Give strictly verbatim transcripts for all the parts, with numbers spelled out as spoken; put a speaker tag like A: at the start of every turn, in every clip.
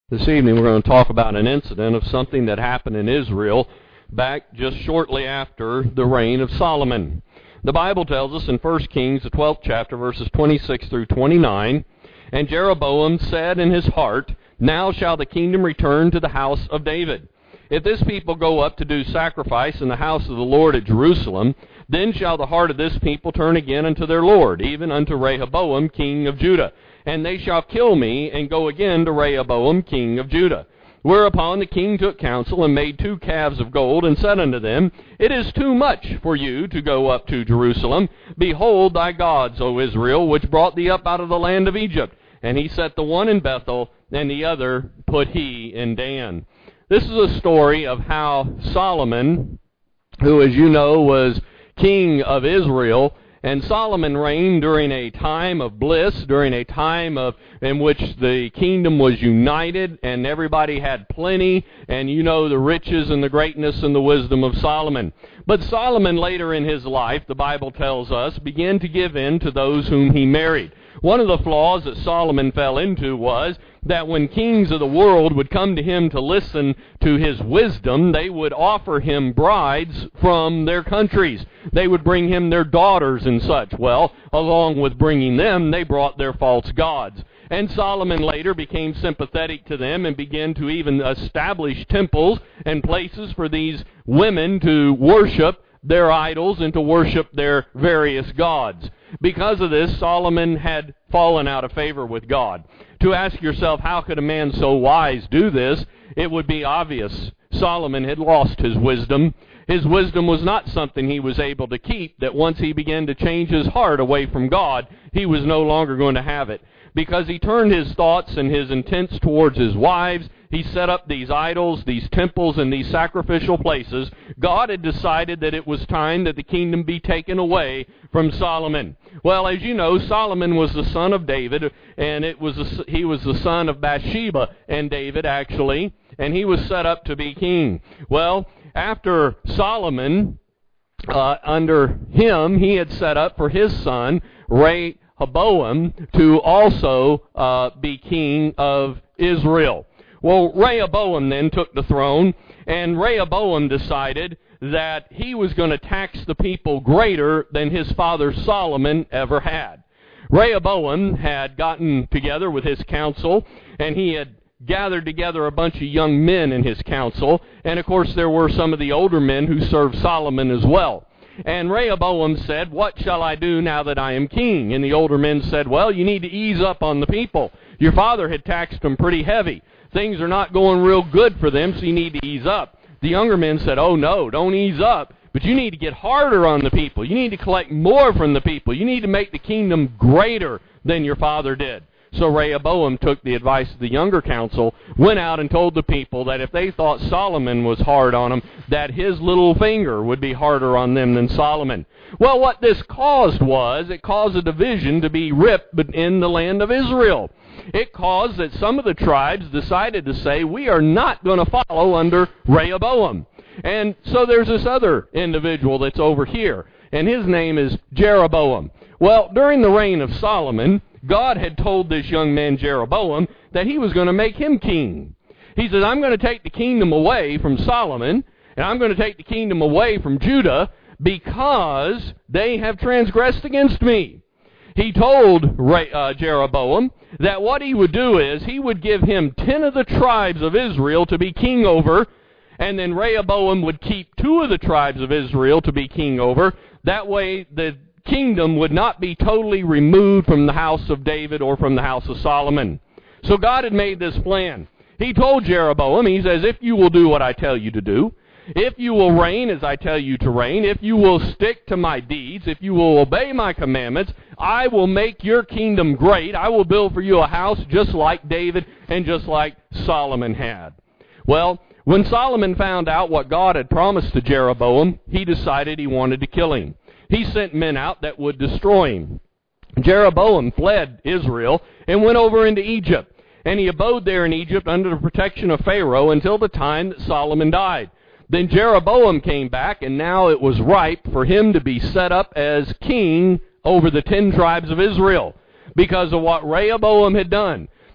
A: This evening we're going to talk about an incident of something that happened in Israel back just shortly after the reign of Solomon. The Bible tells us in First Kings, the twelfth chapter, verses twenty-six through twenty-nine, "And Jeroboam said in his heart, Now shall the kingdom return to the house of David. If this people go up to do sacrifice in the house of the Lord at Jerusalem, then shall the heart of this people turn again unto their Lord, even unto Rehoboam king of Judah. And they shall kill me, and go again to Rehoboam king of Judah. Whereupon the king took counsel, and made two calves of gold, and said unto them, It is too much for you to go up to Jerusalem. Behold thy gods, O Israel, which brought thee up out of the land of Egypt. And he set the one in Bethel, and the other put he in Dan." This is a story of how Solomon, who, as you know, was king of Israel, and Solomon reigned during a time of bliss, during a time of in which the kingdom was united and everybody had plenty, and you know the riches and the greatness and the wisdom of Solomon. But Solomon later in his life, the Bible tells us, began to give in to those whom he married. One of the flaws that Solomon fell into was that when kings of the world would come to him to listen to his wisdom, they would offer him brides from their countries. They would bring him their daughters and such. Well, along with bringing them, they brought their false gods. And Solomon later became sympathetic to them and began to even establish temples and places for these women to worship their idols and to worship their various gods. Because of this, Solomon had fallen out of favor with God. To ask yourself, how could a man so wise do this? It would be obvious. Solomon had lost his wisdom. His wisdom was not something he was able to keep, that once he began to change his heart away from God, he was no longer going to have it. Because he turned his thoughts and his intents towards his wives, he set up these idols, these temples, and these sacrificial places. God had decided that it was time that the kingdom be taken away from Solomon. Well, as you know, Solomon was the son of David, and it was a, he was the son of Bathsheba and David, actually, and he was set up to be king. Well, after Solomon, uh, under him, he had set up for his son, Rehoboam, to also uh, be king of Israel. Well, Rehoboam then took the throne, and Rehoboam decided that he was going to tax the people greater than his father Solomon ever had. Rehoboam had gotten together with his council, and he had gathered together a bunch of young men in his council, and of course there were some of the older men who served Solomon as well. And Rehoboam said, "What shall I do now that I am king?" And the older men said, "Well, you need to ease up on the people. Your father had taxed them pretty heavy. Things are not going real good for them, so you need to ease up." The younger men said, "Oh no, don't ease up, but you need to get harder on the people. You need to collect more from the people. You need to make the kingdom greater than your father did." So Rehoboam took the advice of the younger council, went out and told the people that if they thought Solomon was hard on them, that his little finger would be harder on them than Solomon. Well, what this caused was, it caused a division to be ripped in the land of Israel. It caused that some of the tribes decided to say, we are not going to follow under Rehoboam. And so there's this other individual that's over here, and his name is Jeroboam. Well, during the reign of Solomon, God had told this young man Jeroboam that he was going to make him king. He said, I'm going to take the kingdom away from Solomon, and I'm going to take the kingdom away from Judah, because they have transgressed against me. He told uh, Jeroboam that what he would do is he would give him ten of the tribes of Israel to be king over, and then Rehoboam would keep two of the tribes of Israel to be king over. That way the kingdom would not be totally removed from the house of David or from the house of Solomon. So God had made this plan. He told Jeroboam, he says, if you will do what I tell you to do, if you will reign as I tell you to reign, if you will stick to my deeds, if you will obey my commandments, I will make your kingdom great. I will build for you a house just like David and just like Solomon had. Well, when Solomon found out what God had promised to Jeroboam, he decided he wanted to kill him. He sent men out that would destroy him. Jeroboam fled Israel and went over into Egypt, and he abode there in Egypt under the protection of Pharaoh until the time that Solomon died. Then Jeroboam came back, and now it was ripe for him to be set up as king over the ten tribes of Israel because of what Rehoboam had done.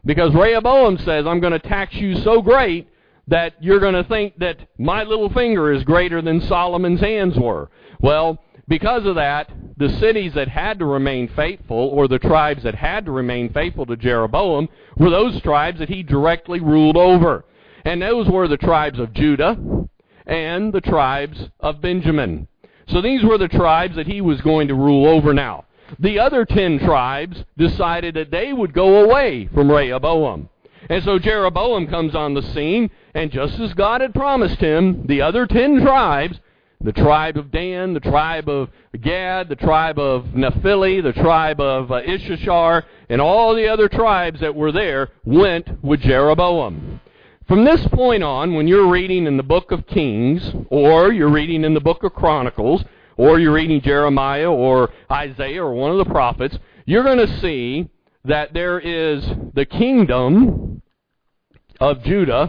A: Because Rehoboam says, I'm going to tax you so great that you're going to think that my little finger is greater than Solomon's hands were. Well, because of that, the cities that had to remain faithful, or the tribes that had to remain faithful to Jeroboam, were those tribes that he directly ruled over. And those were the tribes of Judah and the tribes of Benjamin. So these were the tribes that he was going to rule over now. The other ten tribes decided that they would go away from Rehoboam. And so Jeroboam comes on the scene, and just as God had promised him, the other ten tribes, the tribe of Dan, the tribe of Gad, the tribe of Naphtali, the tribe of uh, Issachar, and all the other tribes that were there went with Jeroboam. From this point on, when you're reading in the book of Kings, or you're reading in the book of Chronicles, or you're reading Jeremiah or Isaiah or one of the prophets, you're going to see that there is the kingdom of Judah,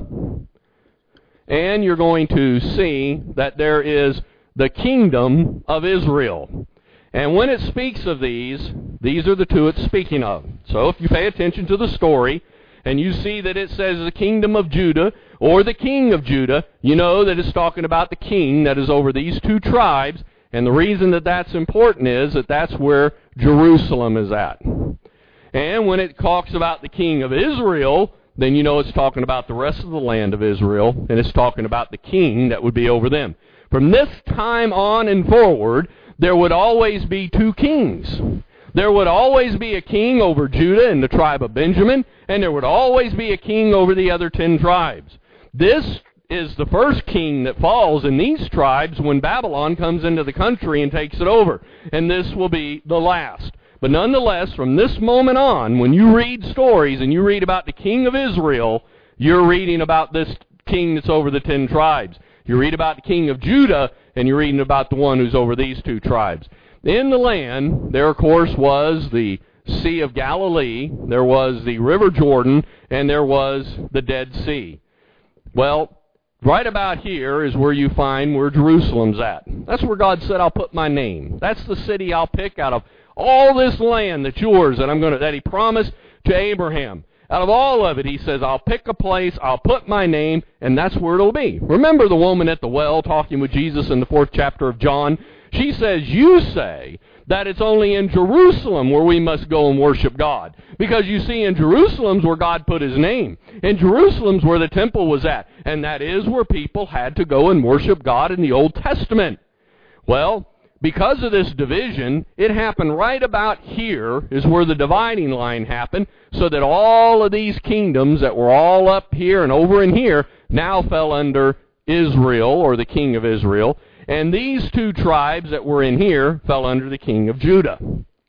A: and you're going to see that there is the kingdom of Israel. And when it speaks of these, these are the two it's speaking of. So if you pay attention to the story, and you see that it says the kingdom of Judah, or the king of Judah, you know that it's talking about the king that is over these two tribes. And the reason that that's important is that that's where Jerusalem is at. And when it talks about the king of Israel, then you know it's talking about the rest of the land of Israel, and it's talking about the king that would be over them. From this time on and forward, there would always be two kings. There would always be a king over Judah and the tribe of Benjamin, and there would always be a king over the other ten tribes. This is the first king that falls in these tribes when Babylon comes into the country and takes it over. And this will be the last. But nonetheless, from this moment on, when you read stories and you read about the king of Israel, you're reading about this king that's over the ten tribes. You read about the king of Judah, and you're reading about the one who's over these two tribes. In the land, there, of course, was the Sea of Galilee, there was the River Jordan, and there was the Dead Sea. Well, right about here is where you find where Jerusalem's at. That's where God said, I'll put my name. That's the city I'll pick out of all this land that's yours that I'm going to, that he promised to Abraham. Out of all of it, he says, I'll pick a place, I'll put my name, and that's where it'll be. Remember the woman at the well talking with Jesus in the fourth chapter of John? She says, you say that it's only in Jerusalem where we must go and worship God. Because you see, in Jerusalem's where God put his name. In Jerusalem's where the temple was at. And that is where people had to go and worship God in the Old Testament. Well, because of this division, it happened right about here is where the dividing line happened, so that all of these kingdoms that were all up here and over in here now fell under Israel, or the king of Israel. And these two tribes that were in here fell under the king of Judah.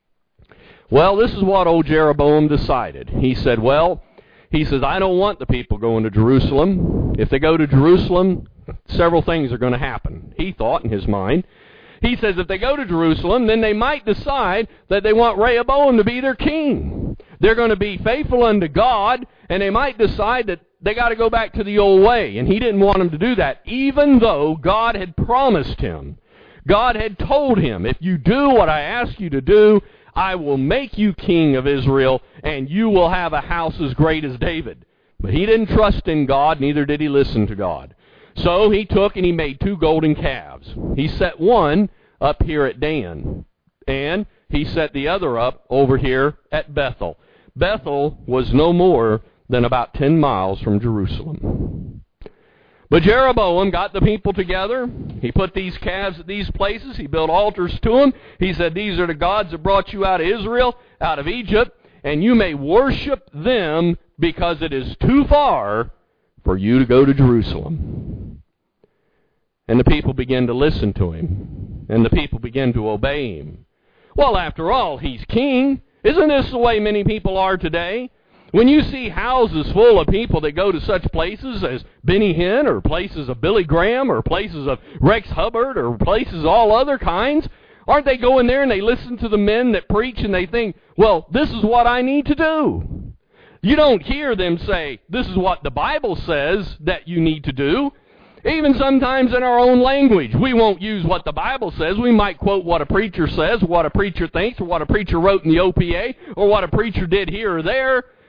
A: Well, this is what old Jeroboam decided. He said, well, he says, I don't want the people going to Jerusalem. If they go to Jerusalem, several things are going to happen, he thought in his mind. He says if they go to Jerusalem, then they might decide that they want Rehoboam to be their king. They're going to be faithful unto God, and they might decide that they got to go back to the old way. And he didn't want them to do that, even though God had promised him. God had told him, if you do what I ask you to do, I will make you king of Israel, and you will have a house as great as David. But he didn't trust in God, neither did he listen to God. So he took and he made two golden calves. He set one up here at Dan, and he set the other up over here at Bethel. Bethel was no more than about ten miles from Jerusalem. But Jeroboam got the people together. He put these calves at these places. He built altars to them. He said, these are the gods that brought you out of Israel, out of Egypt, and you may worship them because it is too far for you to go to Jerusalem. And the people began to listen to him, and the people began to obey him. Well, after all, he's king. Isn't this the way many people are today? When you see houses full of people that go to such places as Benny Hinn, or places of Billy Graham, or places of Rex Hubbard, or places all other kinds, aren't they going there and they listen to the men that preach and they think, well, this is what I need to do? You don't hear them say, this is what the Bible says that you need to do. Even sometimes in our own language, we won't use what the Bible says. We might quote what a preacher says, what a preacher thinks, or what a preacher wrote in the O P A, or what a preacher did here or there.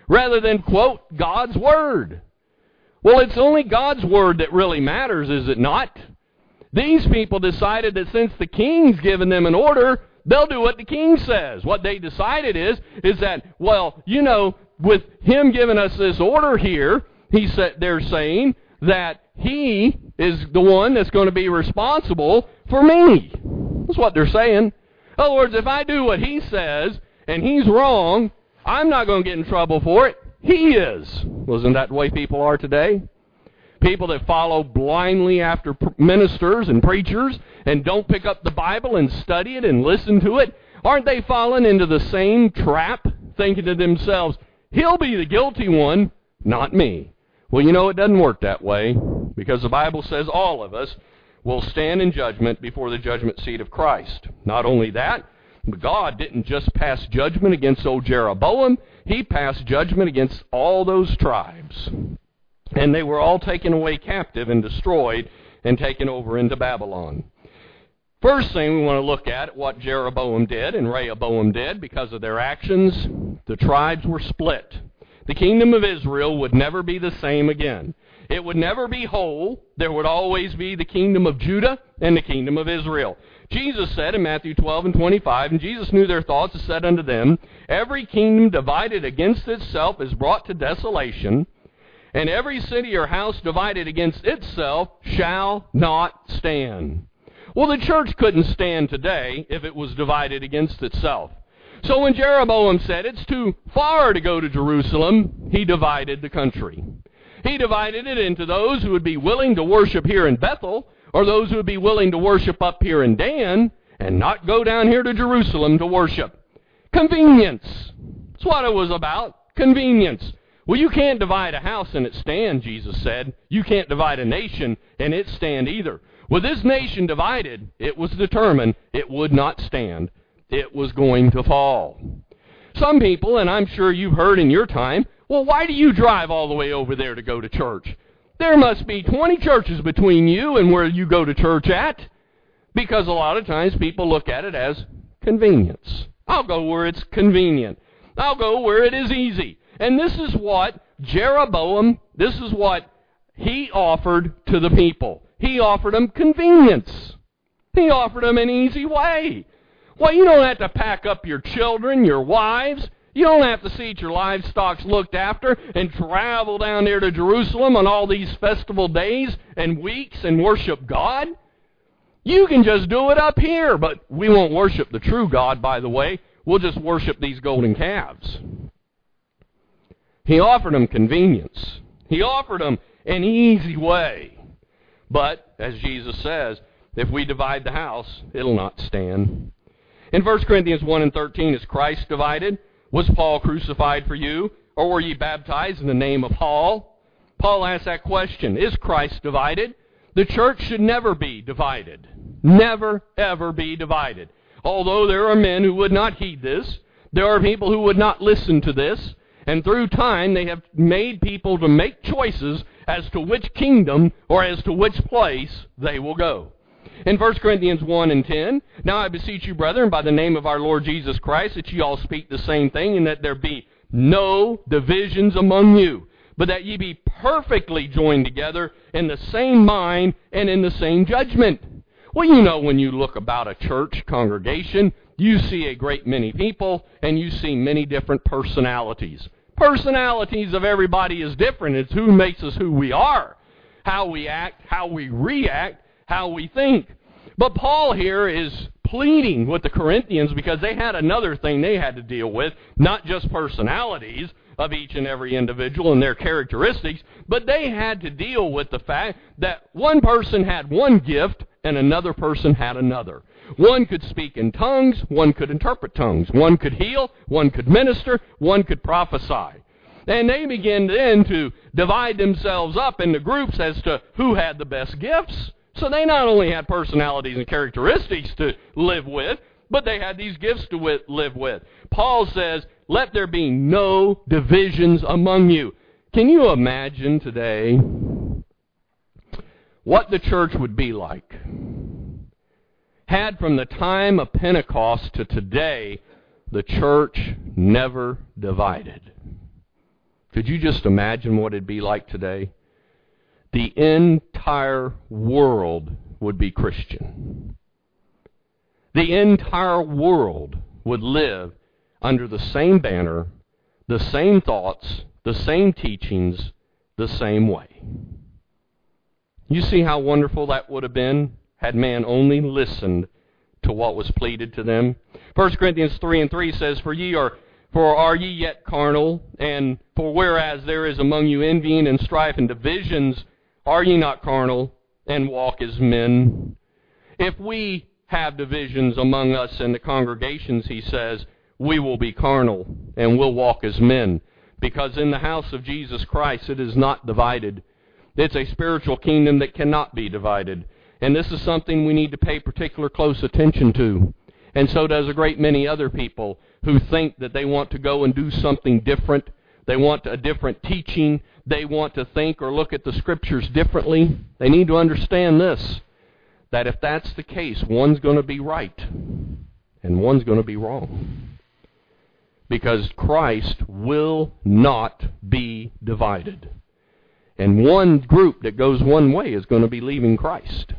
A: rather than quote God's Word. Well, it's only God's Word that really matters, is it not? These people decided that since the king's given them an order, they'll do what the king says. What they decided is, is that, well, you know, with him giving us this order here, he said, they're saying that he is the one that's going to be responsible for me. That's what they're saying. In other words, if I do what he says and he's wrong, I'm not going to get in trouble for it. He is. Wasn't that the way people are today? People that follow blindly after ministers and preachers and don't pick up the Bible and study it and listen to it, aren't they falling into the same trap, thinking to themselves, he'll be the guilty one, not me? Well, you know, it doesn't work that way, because the Bible says all of us will stand in judgment before the judgment seat of Christ. Not only that, but God didn't just pass judgment against old Jeroboam, he passed judgment against all those tribes. And they were all taken away captive and destroyed and taken over into Babylon. First thing we want to look at, what Jeroboam did and Rehoboam did because of their actions. The tribes were split. The kingdom of Israel would never be the same again. It would never be whole. There would always be the kingdom of Judah and the kingdom of Israel. Jesus said in Matthew twelve and twenty-five, and Jesus knew their thoughts and said unto them, every kingdom divided against itself is brought to desolation, and every city or house divided against itself shall not stand. Well, the church couldn't stand today if it was divided against itself. So when Jeroboam said it's too far to go to Jerusalem, he divided the country. He divided it into those who would be willing to worship here in Bethel, or those who would be willing to worship up here in Dan, and not go down here to Jerusalem to worship. Convenience. That's what it was about. Convenience. Well, you can't divide a house and it stand, Jesus said. You can't divide a nation and it stand either. With this nation divided, it was determined it would not stand. It was going to fall. Some people, and I'm sure you've heard in your time, well, why do you drive all the way over there to go to church? There must be twenty churches between you and where you go to church at. Because a lot of times people look at it as convenience. I'll go where it's convenient. I'll go where it is easy. And this is what Jeroboam, this is what he offered to the people. He offered them convenience. He offered them an easy way. Well, you don't have to pack up your children, your wives. You don't have to see your livestock looked after and travel down there to Jerusalem on all these festival days and weeks and worship God. You can just do it up here, but we won't worship the true God, by the way. We'll just worship these golden calves. He offered them convenience. He offered them an easy way. But, as Jesus says, if we divide the house, it'll not stand. In First Corinthians one and thirteen, is Christ divided? Was Paul crucified for you? Or were ye baptized in the name of Paul? Paul asked that question. Is Christ divided? The church should never be divided. Never, ever be divided. Although there are men who would not heed this, there are people who would not listen to this, and through time they have made people to make choices as to which kingdom or as to which place they will go. In First Corinthians one and ten, now I beseech you, brethren, by the name of our Lord Jesus Christ, that ye all speak the same thing, and that there be no divisions among you, but that ye be perfectly joined together in the same mind and in the same judgment. Well, you know, when you look about a church congregation, you see a great many people, and you see many different personalities. Personalities of everybody is different. It's who makes us who we are, how we act, how we react, how we think. But Paul here is pleading with the Corinthians because they had another thing they had to deal with, not just personalities of each and every individual and their characteristics, but they had to deal with the fact that one person had one gift and another person had another. One could speak in tongues, one could interpret tongues, one could heal, one could minister, one could prophesy. And they began then to divide themselves up into groups as to who had the best gifts. So they not only had personalities and characteristics to live with, but they had these gifts to wi- live with. Paul says, let there be no divisions among you. Can you imagine today what the church would be like had from the time of Pentecost to today the church never divided? Could you just imagine what it'd be like today? The entire world would be Christian. The entire world would live under the same banner, the same thoughts, the same teachings, the same way. You see how wonderful that would have been had man only listened to what was pleaded to them? First Corinthians three and three says, For ye are For are ye yet carnal? And for whereas there is among you envying and strife and divisions, are ye not carnal, and walk as men? If we have divisions among us in the congregations, he says, we will be carnal, and will walk as men. Because in the house of Jesus Christ it is not divided. It's a spiritual kingdom that cannot be divided. And this is something we need to pay particular close attention to. And so does a great many other people who think that they want to go and do something different. They want a different teaching. They want to think or look at the Scriptures differently. They need to understand this, that if that's the case, one's going to be right and one's going to be wrong. Because Christ will not be divided. And one group that goes one way is going to be leaving Christ,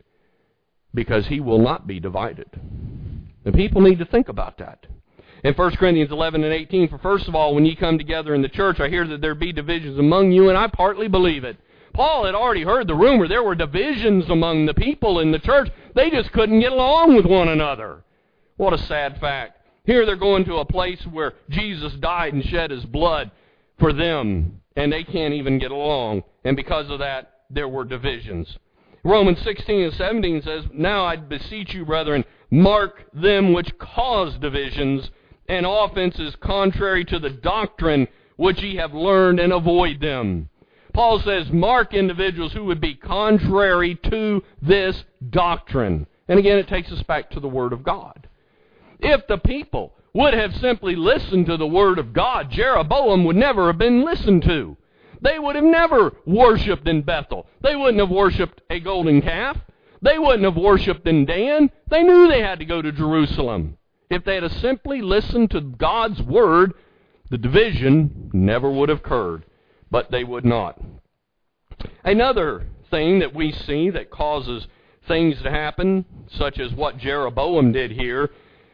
A: because he will not be divided. And people need to think about that. In First Corinthians eleven and eighteen, for first of all, when ye come together in the church, I hear that there be divisions among you, and I partly believe it. Paul had already heard the rumor there were divisions among the people in the church. They just couldn't get along with one another. What a sad fact. Here they're going to a place where Jesus died and shed his blood for them, and they can't even get along. And because of that, there were divisions. Romans sixteen and seventeen says, Now I beseech you, brethren, mark them which cause divisions and offenses contrary to the doctrine which ye have learned, and avoid them. Paul says, mark individuals who would be contrary to this doctrine. And again, it takes us back to the Word of God. If the people would have simply listened to the Word of God, Jeroboam would never have been listened to. They would have never worshipped in Bethel. They wouldn't have worshipped a golden calf. They wouldn't have worshipped in Dan. They knew they had to go to Jerusalem. If they had simply listened to God's Word, the division never would have occurred. But they would not. Another thing that we see that causes things to happen, such as what Jeroboam did here,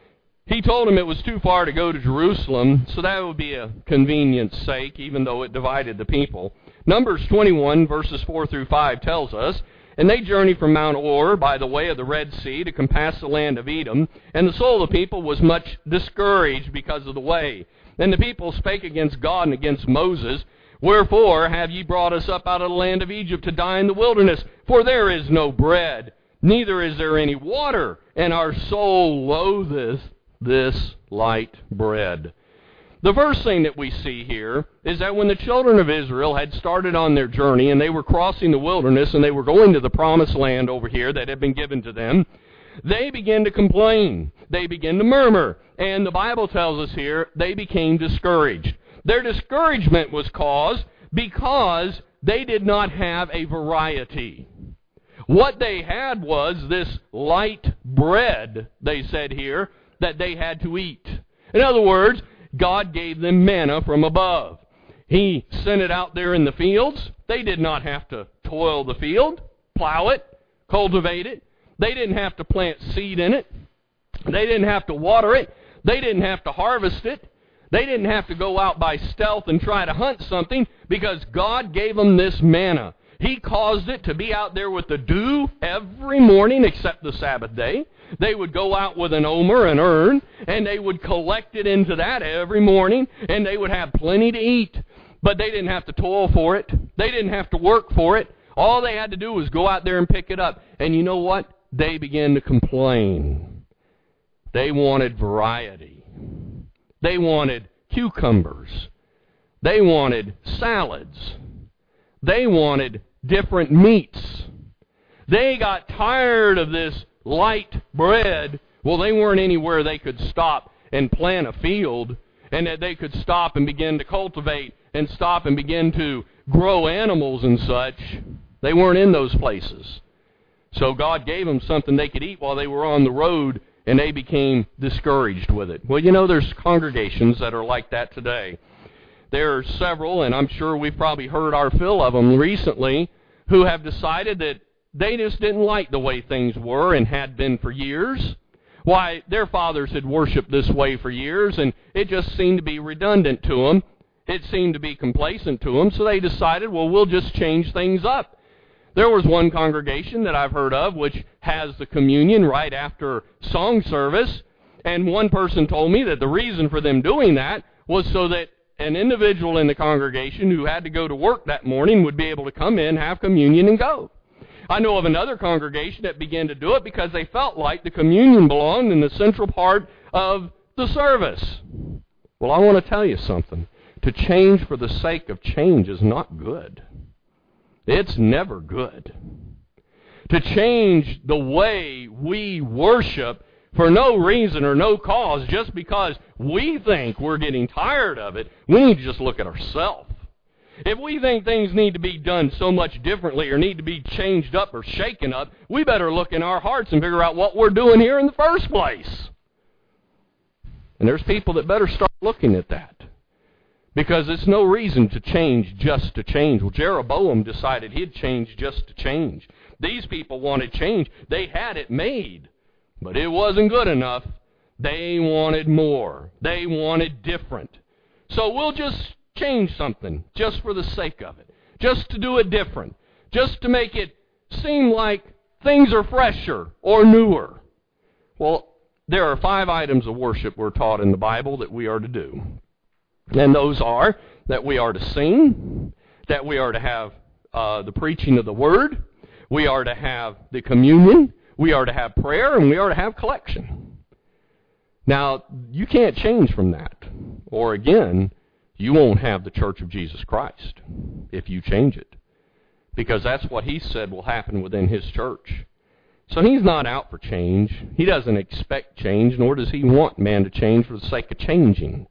A: he told him it was too far to go to Jerusalem, so that would be a convenience sake, even though it divided the people. Numbers twenty-one, verses four through five tells us, And they journeyed from Mount Or by the way of the Red Sea to compass the land of Edom, and the soul of the people was much discouraged because of the way. And the people spake against God and against Moses, Wherefore have ye brought us up out of the land of Egypt to die in the wilderness? For there is no bread, neither is there any water, and our soul loatheth this light bread. The first thing that we see here is that when the children of Israel had started on their journey and they were crossing the wilderness and they were going to the promised land over here that had been given to them, they began to complain. They began to murmur. And the Bible tells us here they became discouraged. Their discouragement was caused because they did not have a variety. What they had was this light bread, they said here, that they had to eat. In other words, God gave them manna from above. He sent it out there in the fields. They did not have to toil the field, plow it, cultivate it. They didn't have to plant seed in it. They didn't have to water it. They didn't have to harvest it. They didn't have to go out by stealth and try to hunt something, because God gave them this manna. He caused it to be out there with the dew every morning except the Sabbath day. They would go out with an omer, an urn, and they would collect it into that every morning, and they would have plenty to eat. But they didn't have to toil for it. They didn't have to work for it. All they had to do was go out there and pick it up. And you know what? They began to complain. They wanted variety. They wanted cucumbers. They wanted salads. They wanted different meats. They got tired of this light bread. Well, they weren't anywhere they could stop and plant a field, and that they could stop and begin to cultivate and stop and begin to grow animals and such. They weren't in those places. So God gave them something they could eat while they were on the road, and they became discouraged with it. Well, you know, there's congregations that are like that today. There are several, and I'm sure we've probably heard our fill of them recently, who have decided that they just didn't like the way things were and had been for years. Why, their fathers had worshiped this way for years, and it just seemed to be redundant to them. It seemed to be complacent to them, so they decided, well, we'll just change things up. There was one congregation that I've heard of which has the communion right after song service, and one person told me that the reason for them doing that was so that an individual in the congregation who had to go to work that morning would be able to come in, have communion, and go. I know of another congregation that began to do it because they felt like the communion belonged in the central part of the service. Well, I want to tell you something. To change for the sake of change is not good. It's never good. To change the way we worship for no reason or no cause, just because we think we're getting tired of it, we need to just look at ourselves. If we think things need to be done so much differently or need to be changed up or shaken up, we better look in our hearts and figure out what we're doing here in the first place. And there's people that better start looking at that. Because it's no reason to change just to change. Well, Jeroboam decided he'd change just to change. These people wanted change. They had it made. But it wasn't good enough. They wanted more. They wanted different. So we'll just change something just for the sake of it. Just to do it different. Just to make it seem like things are fresher or newer. Well, there are five items of worship we're taught in the Bible that we are to do. And those are that we are to sing, that we are to have uh, the preaching of the Word, we are to have the communion, we are to have prayer, and we are to have collection. Now, you can't change from that. Or again, you won't have the Church of Jesus Christ if you change it. Because that's what He said will happen within His church. So He's not out for change. He doesn't expect change, nor does He want man to change for the sake of changing.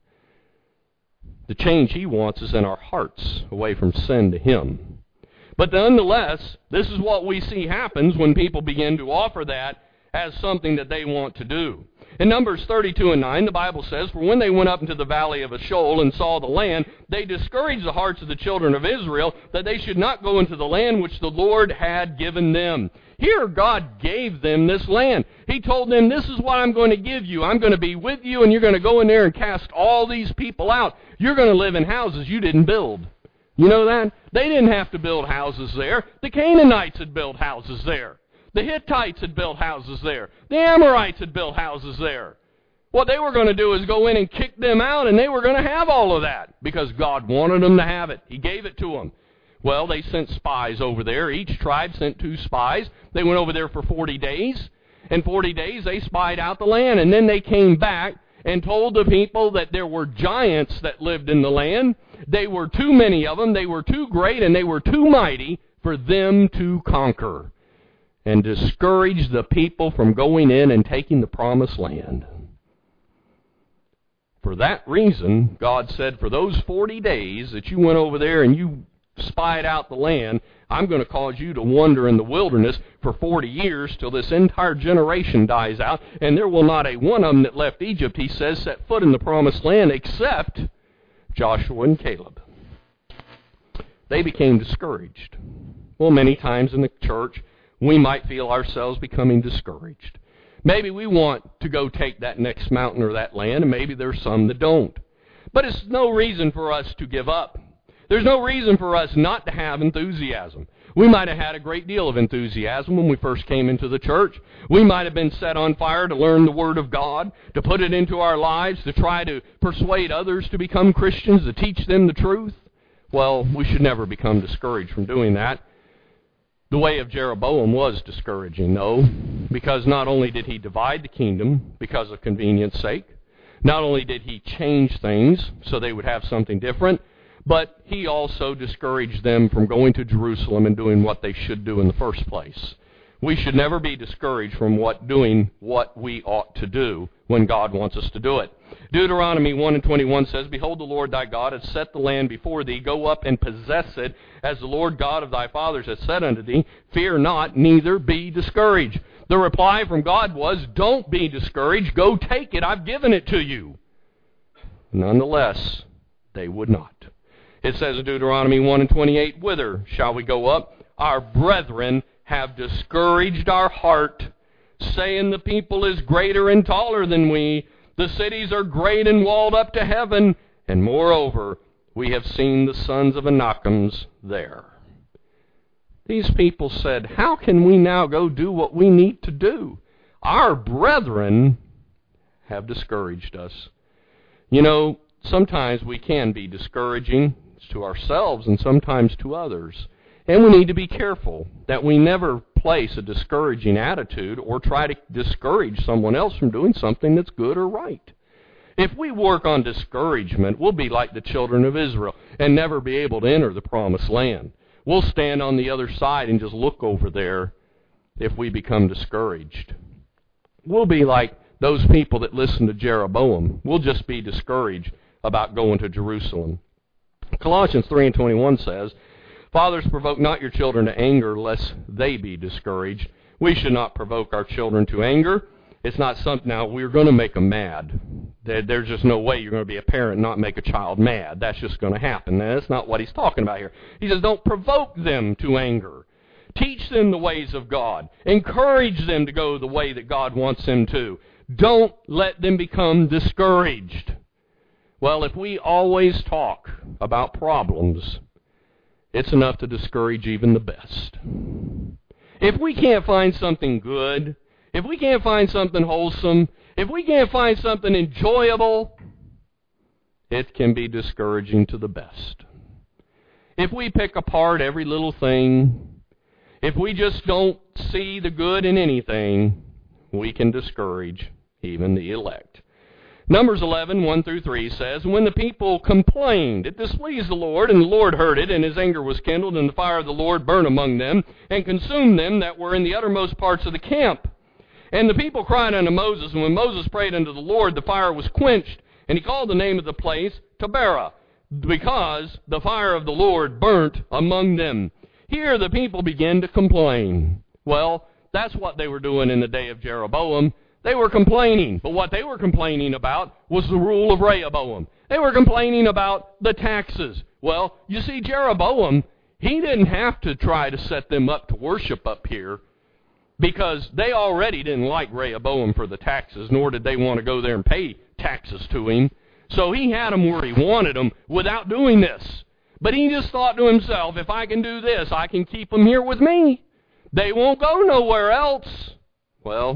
A: The change He wants is in our hearts, away from sin to Him. But nonetheless, this is what we see happens when people begin to offer that as something that they want to do. In Numbers thirty-two and nine, the Bible says, "For when they went up into the valley of Eshcol and saw the land, they discouraged the hearts of the children of Israel, that they should not go into the land which the Lord had given them." Here God gave them this land. He told them, this is what I'm going to give you. I'm going to be with you, and you're going to go in there and cast all these people out. You're going to live in houses you didn't build. You know that? They didn't have to build houses there. The Canaanites had built houses there. The Hittites had built houses there. The Amorites had built houses there. What they were going to do is go in and kick them out, and they were going to have all of that because God wanted them to have it. He gave it to them. Well, they sent spies over there. Each tribe sent two spies. They went over there for forty days. In forty days, they spied out the land, and then they came back and told the people that there were giants that lived in the land. They were too many of them. They were too great, and they were too mighty for them to conquer, and discouraged the people from going in and taking the promised land. For that reason, God said, for those forty days that you went over there and you spied out the land, I'm going to cause you to wander in the wilderness for forty years till this entire generation dies out, and there will not a one of them that left Egypt, he says, set foot in the promised land except Joshua and Caleb. They became discouraged. Well, many times in the church, we might feel ourselves becoming discouraged. Maybe we want to go take that next mountain or that land, and maybe there's some that don't. But it's no reason for us to give up. There's no reason for us not to have enthusiasm. We might have had a great deal of enthusiasm when we first came into the church. We might have been set on fire to learn the Word of God, to put it into our lives, to try to persuade others to become Christians, to teach them the truth. Well, we should never become discouraged from doing that. The way of Jeroboam was discouraging, though, because not only did he divide the kingdom because of convenience sake, not only did he change things so they would have something different, but he also discouraged them from going to Jerusalem and doing what they should do in the first place. We should never be discouraged from what doing what we ought to do when God wants us to do it. Deuteronomy one and twenty-one says, "Behold, the Lord thy God hath set the land before thee. Go up and possess it, as the Lord God of thy fathers hath said unto thee. Fear not, neither be discouraged." The reply from God was, don't be discouraged. Go take it. I've given it to you. Nonetheless, they would not. It says in Deuteronomy one and twenty-eight, whither shall we go up? Our brethren have discouraged our heart, saying the people is greater and taller than we. The cities are great and walled up to heaven. And moreover, we have seen the sons of Anakims there. These people said, how can we now go do what we need to do? Our brethren have discouraged us. You know, sometimes we can be discouraging to ourselves and sometimes to others. And we need to be careful that we never place a discouraging attitude or try to discourage someone else from doing something that's good or right. If we work on discouragement, we'll be like the children of Israel and never be able to enter the promised land. We'll stand on the other side and just look over there if we become discouraged. We'll be like those people that listened to Jeroboam. We'll just be discouraged about going to Jerusalem. Colossians three and twenty-one says, fathers, provoke not your children to anger, lest they be discouraged. We should not provoke our children to anger. It's not something, now, we're going to make them mad. There's just no way you're going to be a parent and not make a child mad. That's just going to happen. Now, that's not what he's talking about here. He says, don't provoke them to anger. Teach them the ways of God. Encourage them to go the way that God wants them to. Don't let them become discouraged. Well, if we always talk about problems, it's enough to discourage even the best. If we can't find something good, if we can't find something wholesome, if we can't find something enjoyable, it can be discouraging to the best. If we pick apart every little thing, if we just don't see the good in anything, we can discourage even the elect. Numbers eleven, one through three says, when the people complained, it displeased the Lord, and the Lord heard it, and his anger was kindled, and the fire of the Lord burned among them, and consumed them that were in the uttermost parts of the camp. And the people cried unto Moses, and when Moses prayed unto the Lord, the fire was quenched, and he called the name of the place Taberah, because the fire of the Lord burnt among them. Here the people began to complain. Well, that's what they were doing in the day of Jeroboam. They were complaining, but what they were complaining about was the rule of Rehoboam. They were complaining about the taxes. Well, you see, Jeroboam, he didn't have to try to set them up to worship up here, because they already didn't like Rehoboam for the taxes, nor did they want to go there and pay taxes to him. So he had them where he wanted them without doing this. But he just thought to himself, if I can do this, I can keep them here with me. They won't go nowhere else. Well,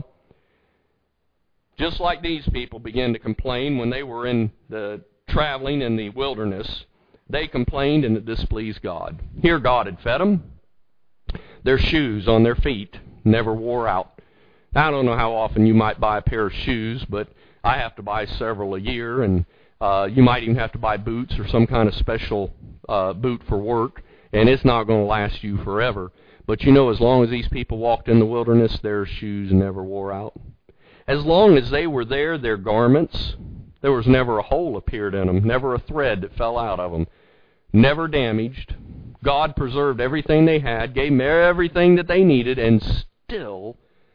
A: just like these people began to complain when they were in the traveling in the wilderness, they complained and it displeased God. Here God had fed them. Their shoes on their feet never wore out. Now, I don't know how often you might buy a pair of shoes, but I have to buy several a year, and uh, you might even have to buy boots or some kind of special uh, boot for work, and it's not going to last you forever. But you know, as long as these people walked in the wilderness, their shoes never wore out. As long as they were there, their garments, there was never a hole appeared in them, never a thread that fell out of them, never damaged. God preserved everything they had, gave them everything that they needed, and still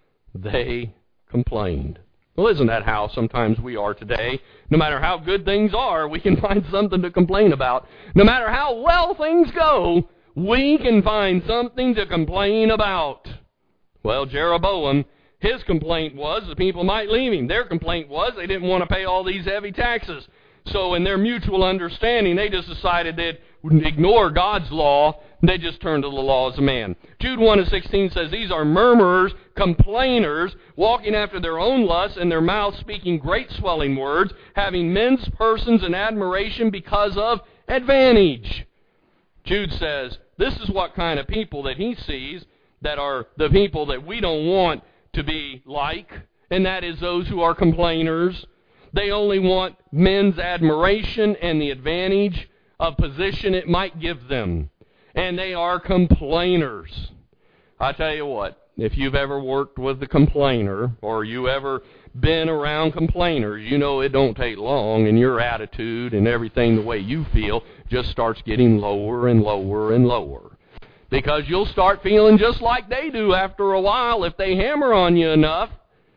A: they complained. Well, isn't that how sometimes we are today? No matter how good things are, we can find something to complain about. No matter how well things go, we can find something to complain about. Well, Jeroboam, his complaint was the people might leave him. Their complaint was they didn't want to pay all these heavy taxes. So in their mutual understanding, they just decided they'd ignore God's law. They just turned to the laws of man. Jude one and sixteen says, these are murmurers, complainers, walking after their own lusts, and their mouths speaking great swelling words, having men's persons in admiration because of advantage. Jude says, this is what kind of people that he sees that are the people that we don't want to be like, and that is those who are complainers. They only want men's admiration and the advantage of position it might give them. And they are complainers. I tell you what, if you've ever worked with a complainer, or you ever been around complainers, you know it don't take long, and your attitude and everything, the way you feel, just starts getting lower and lower and lower. Because you'll start feeling just like they do after a while if they hammer on you enough.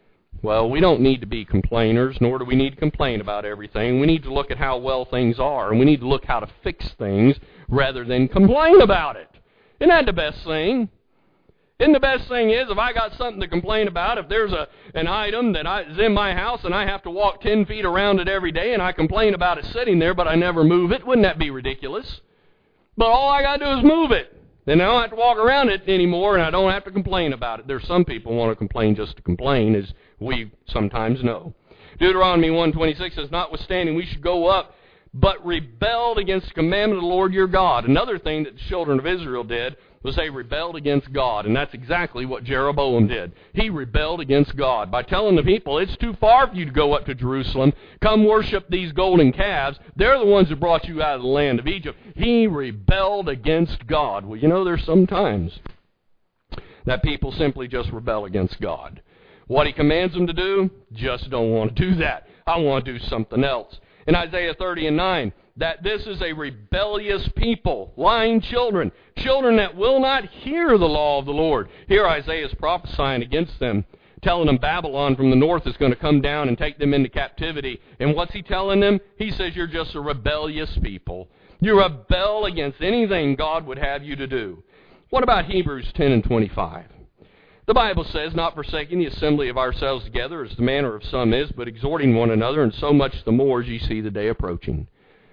A: Well, we don't need to be complainers, nor do we need to complain about everything. We need to look at how well things are, and we need to look how to fix things rather than complain about it. Isn't that the best thing? Isn't the best thing is if I got something to complain about, if there's a an item that I, is in my house and I have to walk ten feet around it every day and I complain about it sitting there but I never move it, wouldn't that be ridiculous? But all I got to do is move it. Then I don't have to walk around it anymore and I don't have to complain about it. There's some people who want to complain just to complain, as we sometimes know. Deuteronomy one twenty-six says, notwithstanding, we should go up, but rebelled against the commandment of the Lord your God. Another thing that the children of Israel did was they rebelled against God, and that's exactly what Jeroboam did. He rebelled against God by telling the people, it's too far for you to go up to Jerusalem. Come worship these golden calves. They're the ones that brought you out of the land of Egypt. He rebelled against God. Well, you know, there's some times that people simply just rebel against God. What he commands them to do, just don't want to do that. I want to do something else. In Isaiah thirty and nine, that this is a rebellious people, lying children, children that will not hear the law of the Lord. Here Isaiah is prophesying against them, telling them Babylon from the north is going to come down and take them into captivity. And what's he telling them? He says, you're just a rebellious people. You rebel against anything God would have you to do. What about Hebrews ten and twenty-five? The Bible says, not forsaking the assembly of ourselves together, as the manner of some is, but exhorting one another, and so much the more as ye see the day approaching.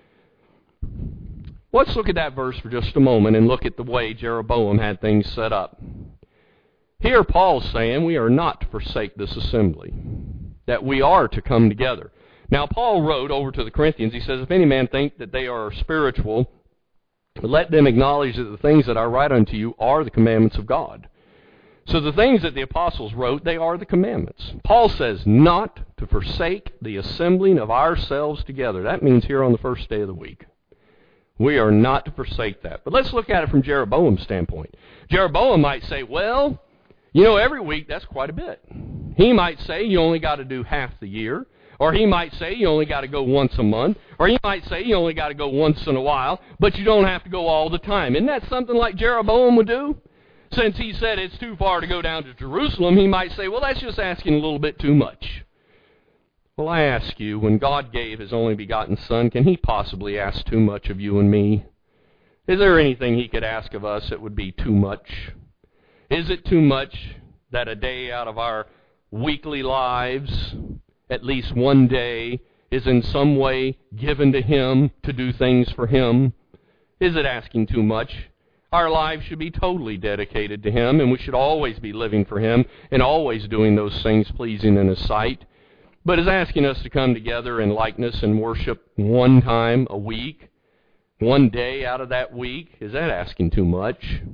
A: Let's look at that verse for just a moment and look at the way Jeroboam had things set up. Here Paul's saying we are not to forsake this assembly, that we are to come together. Now Paul wrote over to the Corinthians, he says, if any man think that they are spiritual, let them acknowledge that the things that I write unto you are the commandments of God. So the things that the apostles wrote, they are the commandments. Paul says not to forsake the assembling of ourselves together. That means here on the first day of the week. We are not to forsake that. But let's look at it from Jeroboam's standpoint. Jeroboam might say, well, you know, every week that's quite a bit. He might say you only got to do half the year. Or he might say you only got to go once a month. Or he might say you only got to go once in a while, but you don't have to go all the time. Isn't that something like Jeroboam would do? Since he said it's too far to go down to Jerusalem, he might say, well, that's just asking a little bit too much. Well, I ask you, when God gave his only begotten Son, can he possibly ask too much of you and me? Is there anything he could ask of us that would be too much? Is it too much that a day out of our weekly lives, at least one day, is in some way given to him to do things for him? Is it asking too much? Our lives should be totally dedicated to him, and we should always be living for him and always doing those things pleasing in his sight. But is asking us to come together in likeness and worship one time a week, one day out of that week, is that asking too much?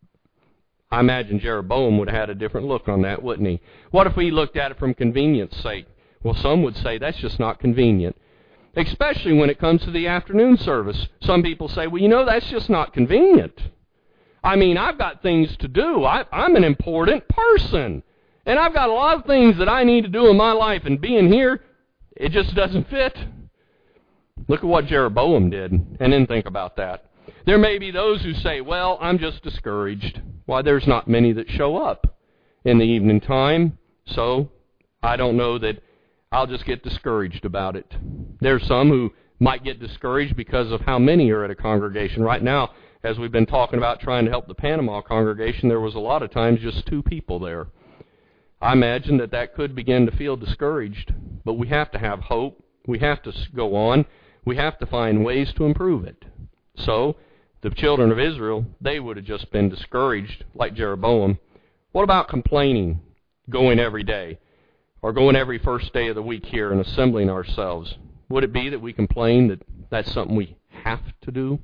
A: I imagine Jeroboam would have had a different look on that, wouldn't he? What if we looked at it from convenience sake? Well, some would say that's just not convenient. Especially when it comes to the afternoon service. Some people say, well, you know, that's just not convenient. I mean, I've got things to do. I, I'm an important person. And I've got a lot of things that I need to do in my life. And being here, it just doesn't fit. Look at what Jeroboam did. And then think about that. There may be those who say, well, I'm just discouraged. Why, there's not many that show up in the evening time. So I don't know that I'll just get discouraged about it. There's some who might get discouraged because of how many are at a congregation. Right now, as we've been talking about trying to help the Panama congregation, there was a lot of times just two people there. I imagine that that could begin to feel discouraged, but we have to have hope. We have to go on. We have to find ways to improve it. So, the children of Israel, they would have just been discouraged like Jeroboam. What about complaining, going every day, or going every first day of the week here and assembling ourselves? Would it be that we complain that that's something we have to do?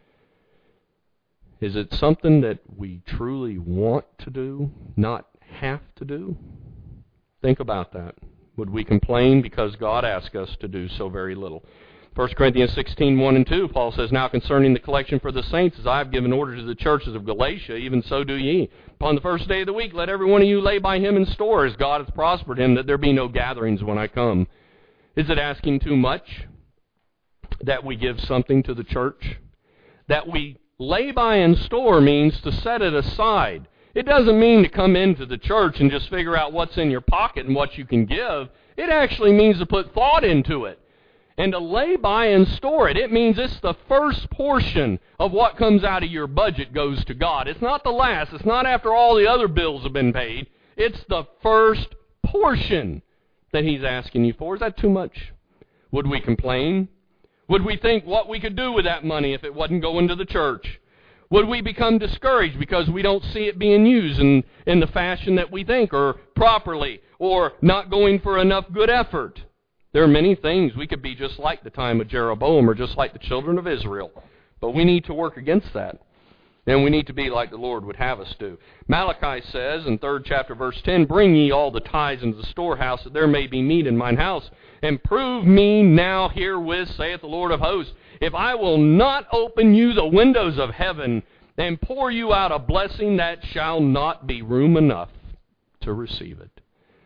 A: Is it something that we truly want to do, not have to do? Think about that. Would we complain because God asked us to do so very little? First Corinthians sixteen, one and two, Paul says, now concerning the collection for the saints, as I have given order to the churches of Galatia, even so do ye. Upon the first day of the week, let every one of you lay by him in store, as God hath prospered him, that there be no gatherings when I come. Is it asking too much that we give something to the church? That we lay by in store means to set it aside. It doesn't mean to come into the church and just figure out what's in your pocket and what you can give. It actually means to put thought into it and to lay by and store it. It means it's the first portion of what comes out of your budget goes to God. It's not the last. It's not after all the other bills have been paid. It's the first portion that He's asking you for. Is that too much? Would we complain? Would we think what we could do with that money if it wasn't going to the church? Would we become discouraged because we don't see it being used in, in the fashion that we think, or properly, or not going for enough good effort? There are many things. We could be just like the time of Jeroboam or just like the children of Israel. But we need to work against that. And we need to be like the Lord would have us do. Malachi says in third chapter verse ten, "Bring ye all the tithes into the storehouse, that there may be meat in mine house. And prove me now herewith, saith the Lord of hosts, if I will not open you the windows of heaven and pour you out a blessing that shall not be room enough to receive it."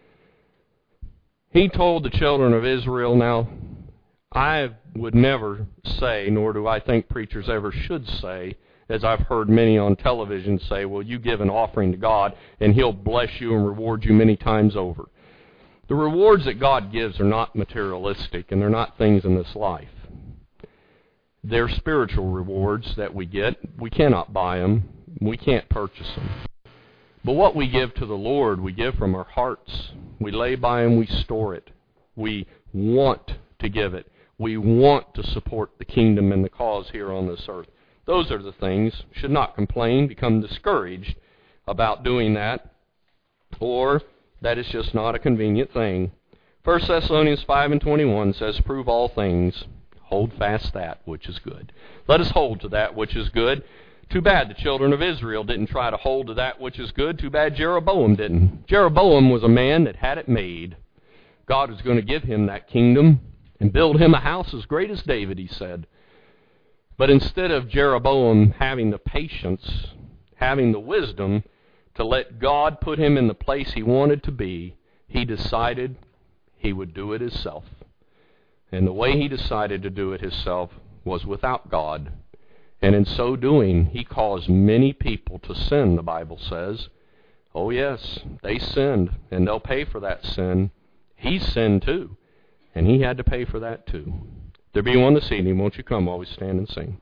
A: He told the children of Israel, now, I would never say, nor do I think preachers ever should say, as I've heard many on television say, well, you give an offering to God and He'll bless you and reward you many times over. The rewards that God gives are not materialistic, and they're not things in this life. They're spiritual rewards that we get. We cannot buy them. We can't purchase them. But what we give to the Lord, we give from our hearts. We lay by and we store it. We want to give it. We want to support the kingdom and the cause here on this earth. Those are the things. Should not complain, become discouraged about doing that, or that is just not a convenient thing. First Thessalonians five and twenty-one says, "Prove all things, hold fast that which is good." Let us hold to that which is good. Too bad the children of Israel didn't try to hold to that which is good. Too bad Jeroboam didn't. Jeroboam was a man that had it made. God was going to give him that kingdom and build him a house as great as David, he said. But instead of Jeroboam having the patience, having the wisdom to let God put him in the place he wanted to be, he decided he would do it himself. And the way he decided to do it himself was without God. And in so doing, he caused many people to sin, the Bible says. Oh yes, they sinned, and they'll pay for that sin. He sinned too, and he had to pay for that too. There be one this evening. Won't you come while we stand and sing?